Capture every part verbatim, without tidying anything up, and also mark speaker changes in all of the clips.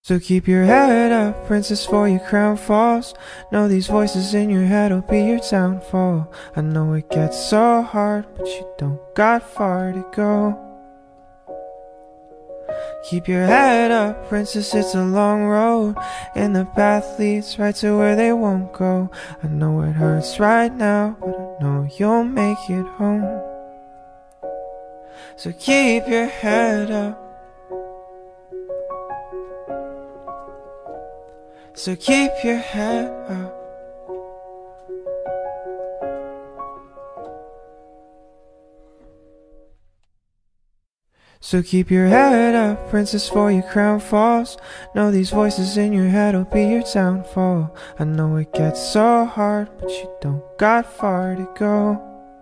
Speaker 1: So keep your head up, princess, for your crown falls. Know these voices in your head will be your downfall. I know it gets so hard, but you don't got far to go. Keep your head up, princess, it's a long road, and the path leads right to where they won't go. I know it hurts right now, but I know you'll make it home. So keep your head up. So keep your head up. So keep your head up, princess, for your crown falls. Know these voices in your head will be your downfall. I know it gets so hard, but you don't got far to go.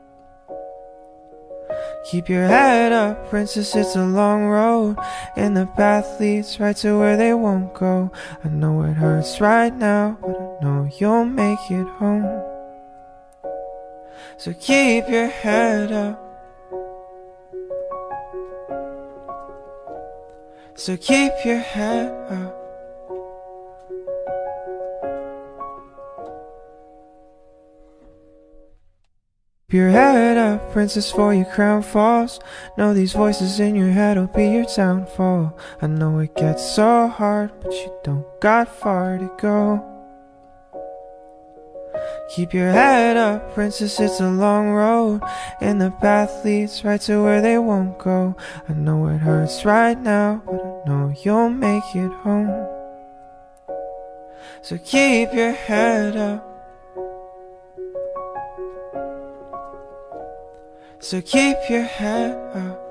Speaker 1: Keep your head up, princess, it's a long road, and the path leads right to where they won't go. I know it hurts right now, but I know you'll make it home. So keep your head up. So keep your head up. Keep your head up, princess, for your crown falls. Know these voices in your head will be your downfall. I know it gets so hard, but you don't got far to go. Keep your head up, princess, it's a long road, and the path leads right to where they won't go. I know it hurts right now, but I know you'll make it home. So keep your head up. So keep your head up.